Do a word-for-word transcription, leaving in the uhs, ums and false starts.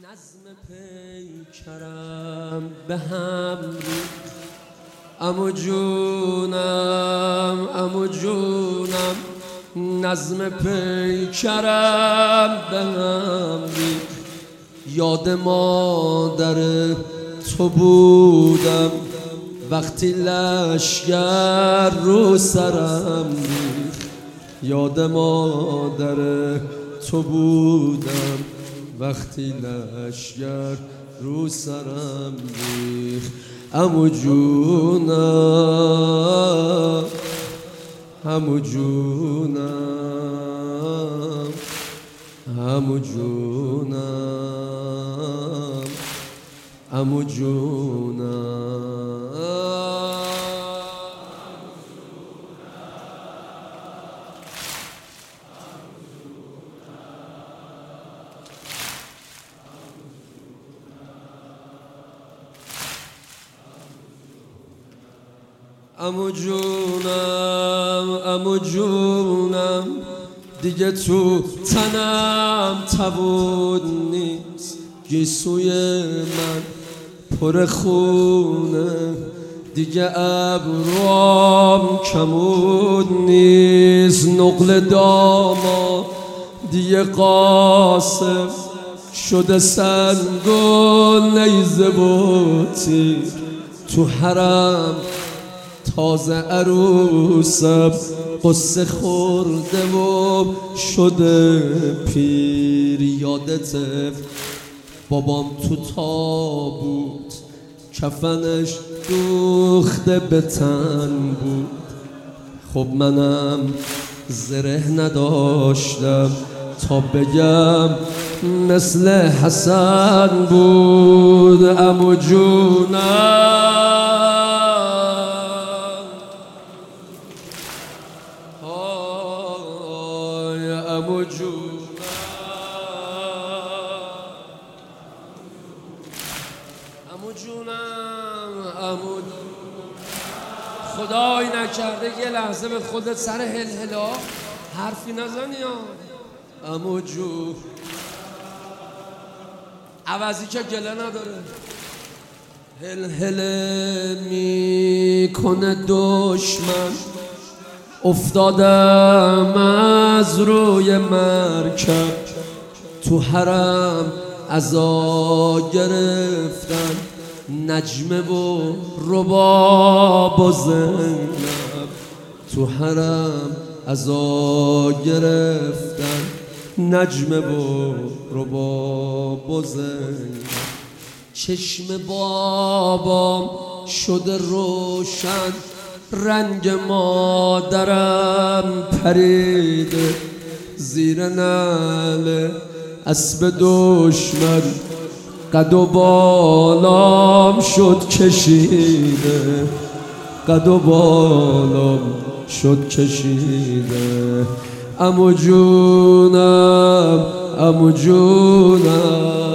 نظم پیکرم به هم ریخت. عمو جونم عمو جونم نظم پیکرم به هم ریخت. یاد مادر تو بودم وقتی لشگر رو سرم ریخت. یاد مادر تو بودم وقتی لشگر رو سرم ریخت. عمو جونم عمو جونم عمو جونم عمو جونم عمو جونم عمو جونم دیگه تو تنم تبود نیست. گیسوی من پر خونه دیگه ابروام کمود نیست. نقل داما دیگه قاسم شده سنگ و نیزه و تیر. تو حرم تازه عروسم قصه خورده و شده پیر. یادت بابام تو تابوت کفنش دوخته به تن بود. خب منم زره نداشتم تا بگم مثل حسن بود. عمو جونم عمو جونم عمو جونم عمو خدای نکرده یه لحظه به خودت سر هلهلا حرفی نزنی یا عمو جون. عوضی که گله نداره هلهله میکنه دشمن. افتادم از روی مرکب تو حرم عزا گرفتن. نجمه و رباب و زینب تو حرم عزا گرفتن. نجمه و رباب و زینب. چشم بابام شده روشن رنگ مادرم پریده زیر نعل اسب دشمن. قد و بالام شد کشیده قد و بالام شد کشیده. عمو جونم عمو جونم